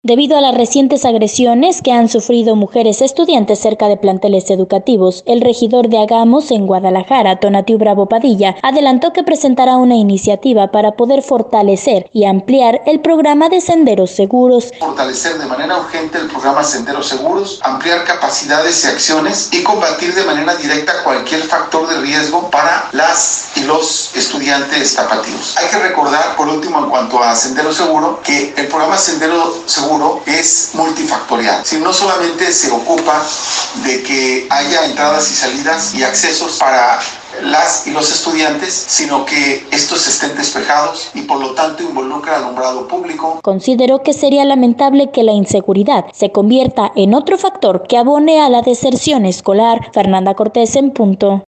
Debido a las recientes agresiones que han sufrido mujeres estudiantes cerca de planteles educativos, el regidor de Agamos en Guadalajara, Tonatiu Bravo Padilla, adelantó que presentará una iniciativa para poder fortalecer y ampliar el programa de senderos seguros. Fortalecer de manera urgente el programa Senderos Seguros, ampliar capacidades y acciones y combatir de manera directa cualquier factor de riesgo para las y los estudiantes tapatíos. Hay que recordar, por último, en cuanto a Sendero Seguro, que el programa Sendero Seguro es multifactorial. Si no solamente se ocupa de que haya entradas y salidas y accesos para las y los estudiantes, sino que estos estén despejados y por lo tanto involucra alumbrado público. Consideró que sería lamentable que la inseguridad se convierta en otro factor que abone a la deserción escolar. Fernanda Cortés en punto.